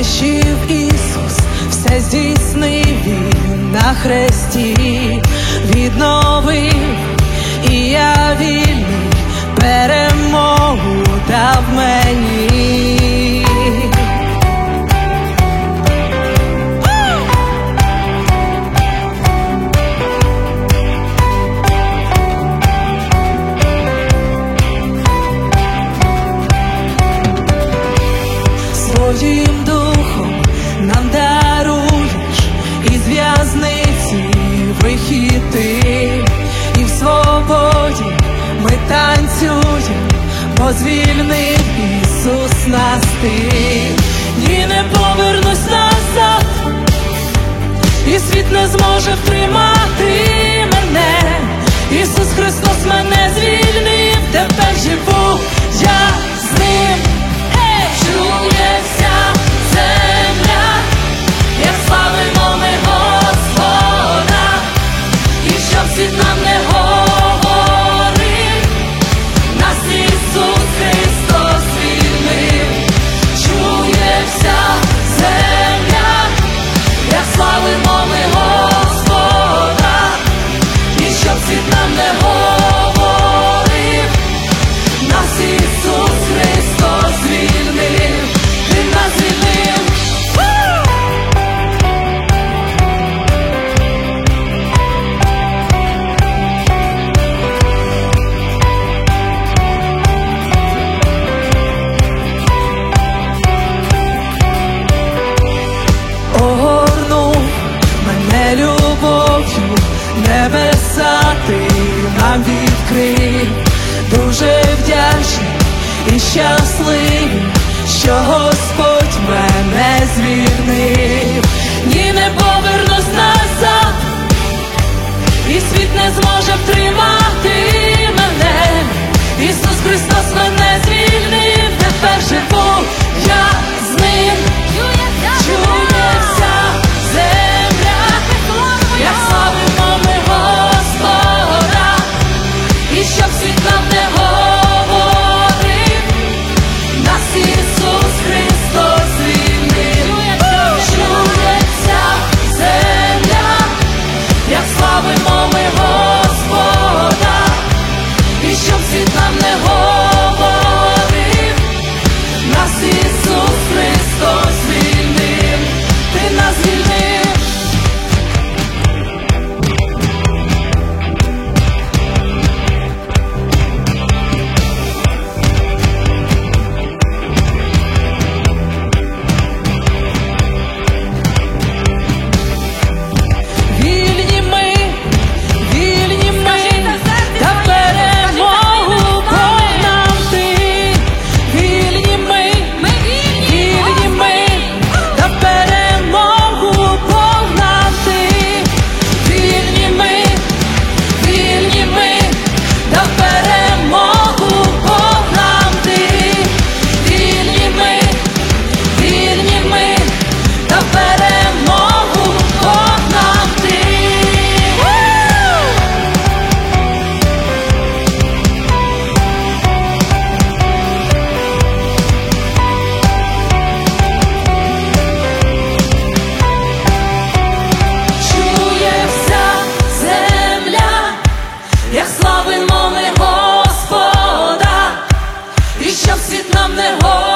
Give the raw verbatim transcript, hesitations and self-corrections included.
знищив Ісус, все здійснив Він на хресті, відновив, і я вільний, перемогу дав мені. Своїм духом нам даруєш із в'язниці вихід ти, і в свободі ми танцюємо, бо звільнив Ісус нас ти. Ні, не повернусь назад, і світ не зможе втримати мене. Ісус Христос мене звільнив, тепер живу я з ним. Чує вся земля, як славимо ми Господа, і щоб світ нам не говорив, нас Ісус Христос звільнив. Чує вся земля, як славимо ми Господа, і щоб світ нам не говорив, нас Ісус Христос звільнив. Ти нас звільнив. Огорнув мене любов'ю, небеса ти нам відкрив. Дуже вдячний і щасливий, що Господь мене звільнив. Ні, не повернусь назад, і світ не зможе втримати мене. Ісус Христос мене звільнив, тепер живу я з ним. Чує вся земля, як славимо ми Господа, і щоб світ нам не говорив, нас Ісус Христос звільнив. Чує вся земля, як славимо ми Господа, і щоб світ нам не говорив, нас Ісус Христос звільнив. Ти нас звільнив. Вільні ми, вільні ми, та перемогу Бог нам ти. Вільні ми, вільні ми, та перемогу Бог нам ти. Вільні ми, вільні ми, та перемогу Бог нам ти. Вільні ми, вільні ми, та перемогу Бог нам ти. Чує вся земля, як славимо ми Господа, і щоб світ нам не говорив,